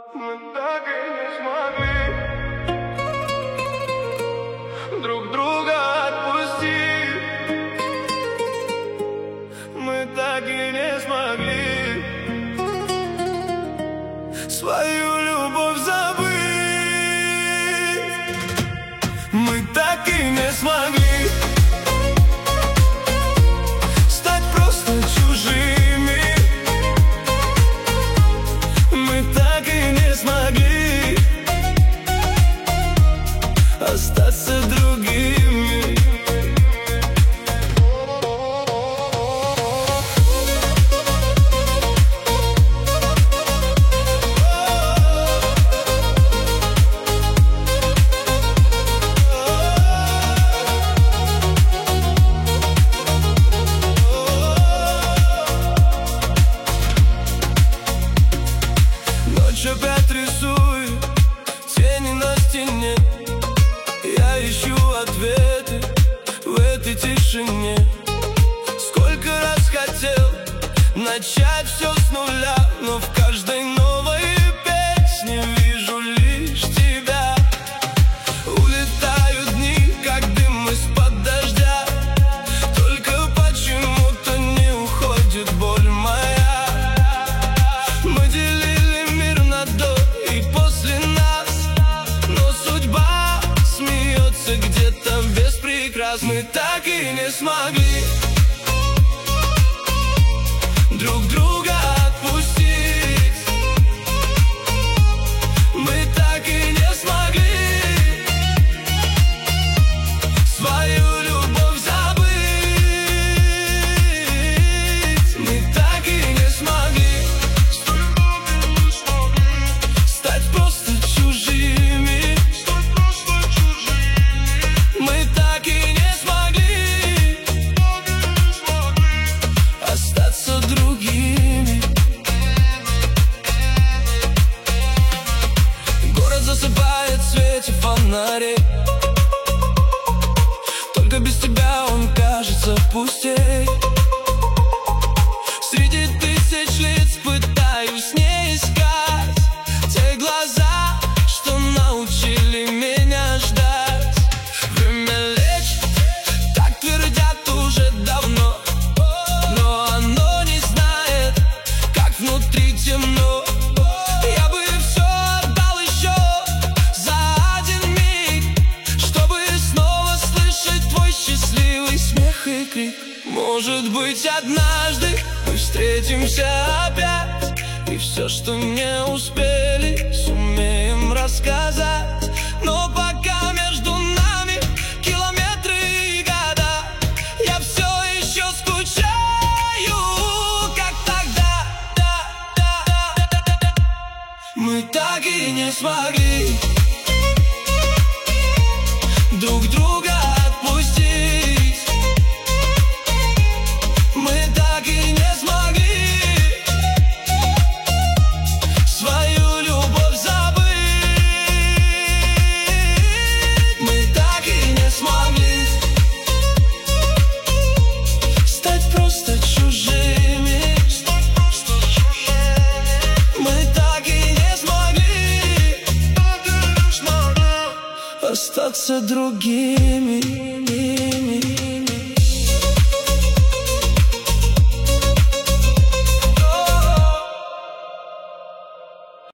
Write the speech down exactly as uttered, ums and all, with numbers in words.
Мы так и не смогли друг друга отпустить. Мы так и не смогли свою любовь забыть. Мы так и не смогли стать просто чужими. Мы так и не смогли остаться другими. Ночь опять рисует тени на стене. Я ищу ответы в этой тишине. Сколько раз хотел начать все с нуля, но в каждой новой песне вижу лишь тебя. Улетают дни, как дым из-под дождя, только почему-то не уходит боль моя. Мы делили мир на до и после нас, но судьба смеется где-то без прикрас. Мы так и не смогли друг друга отпустить. Мы так и не смогли свою любовь забыть. Мы так и не смогли стать просто чужими. Мы так и не смогли остаться другими. Город засыпает в свете фонарей, только без тебя он кажется пустей. Среди тысяч лиц пытаюсь не искать те глаза, что научили меня ждать. Время лечит, так твердят уже давно, но оно не знает, как внутри темно. Я бы все отдал еще за один миг, чтобы снова слышать твой счастливый смех и крик. Может быть, однажды мы встретимся опять, и все, что не успели, сумеем рассказать. Но пока между нами километры и года, я все еще скучаю, как тогда. Мы так и не смогли друг друга отпустить. Мы так и не смогли свою любовь забыть. Мы так и не смогли стать просто чужими. Мы так и не смогли остаться другими.